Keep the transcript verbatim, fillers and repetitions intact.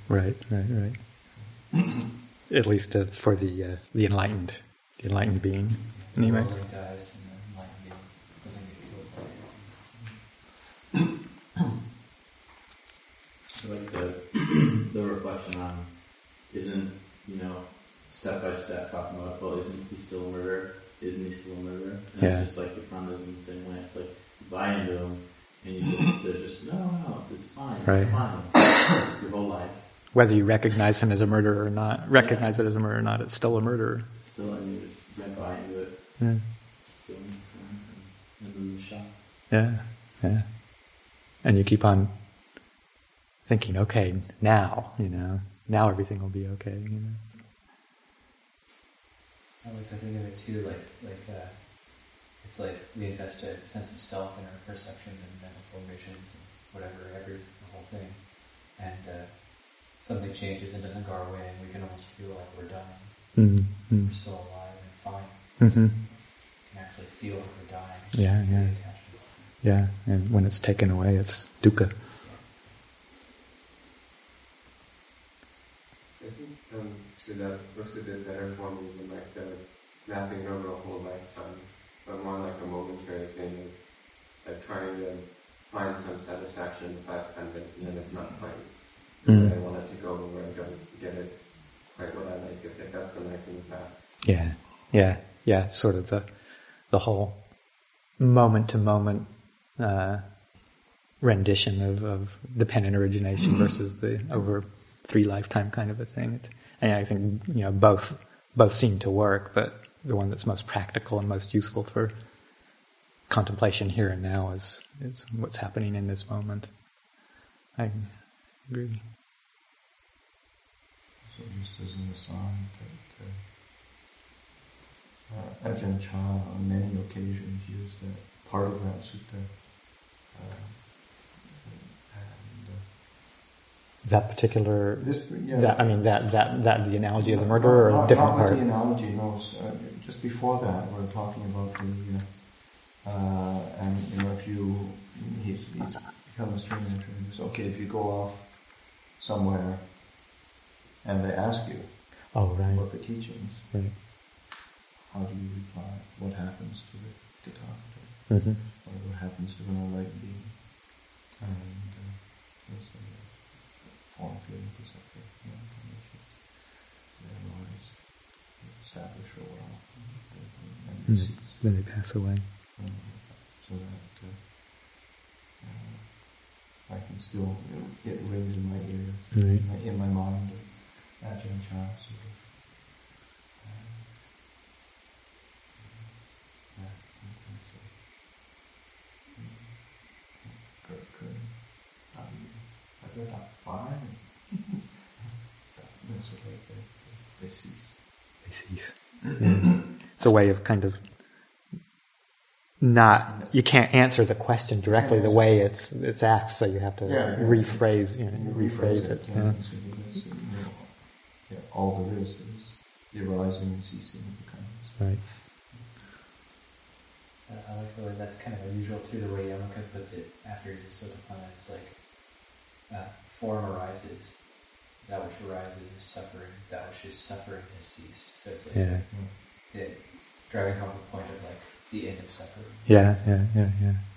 Right, right, right. At least uh, for the uh, the enlightened, the enlightened being. The Anyway. worldling dies and the enlightened being doesn't get killed by it. So like the the reflection on isn't, you know, step by step talking about, well, isn't he still a murderer? Isn't he still a murderer? And Yeah. it's just like the front is in the same way. It's like you buy into them and you just they're just no, no, it's fine, it's Right. fine. Your whole life. Whether you recognize him as a murderer or not, recognize it as a murderer or not, it's still a murderer. Still, and you just get by into it. Yeah, Still, and, and then the shot. yeah, yeah. And you keep on thinking, okay, now, you know, now everything will be okay, you know. I like to think of it too, like like uh, it's like we invest a sense of self in our perceptions and mental formations and whatever, every the whole thing, and uh, something changes and doesn't go our way, and we can almost feel like we're dying. Mm-hmm. We're still alive and fine. Mm-hmm. We can actually feel like we're dying. Yeah, It's yeah. the attachment. Yeah, and when it's taken away, it's dukkha. I think um, so that looks a bit better for me than like the mapping over a whole lifetime, but more like a momentary thing of like trying to find some satisfaction in the five convents, and then it's not quite Mm. where I want it to go, where I don't get it quite what I like. It's like that's the mapping path. Yeah, yeah, yeah. Sort of the the whole moment to moment rendition of, of dependent origination versus the over three lifetime kind of a thing. It, and I think you know both both seem to work, but the one that's most practical and most useful for contemplation here and now is is what's happening in this moment. I agree. So just as an aside, that uh, uh, Ajahn Chah on many occasions used that part of that sutta. Uh, and, uh, That particular, this, yeah, that, I mean, that, that, that the analogy of the murderer, or not, a different not part? Not the analogy, no. Uh, just before that, we're talking about the, you know, uh, and you know, if you, he's, he's become a stream entry. So, okay, if you go off somewhere and they ask you Oh, right. about the teachings, Right. how do you reply? What happens to the Tathagata? Mm-hmm. Or what happens to an enlightened being? And uh, there's a form, feeling, perception, non-condition. They arise, they establish for a while, and they Mm. cease. Then they pass away. Um, so that uh, uh, I can still, you know, it rings in my ear, Right. in, my, in my mind, Ajahn Chah sort of. Uh, yeah, I think so. Good, good. Um, I read up fine. That's what they, they, they cease. They cease. Yeah. It's a way of kind of not, you can't answer the question directly the way it's it's asked, so you have to Yeah, yeah. rephrase, you know, You rephrase it. yeah, Yeah. so that's, you know, yeah, all there is is the arising and ceasing of the kinds. Right. Uh, I like the way that's kind of unusual too, the way Yamaka puts it after he's a Sotapanna. It's like uh, form arises, that which arises is suffering, that which is suffering has ceased. So it's like Yeah. the, driving home the point of like the end of suffering. Yeah, yeah, yeah, yeah.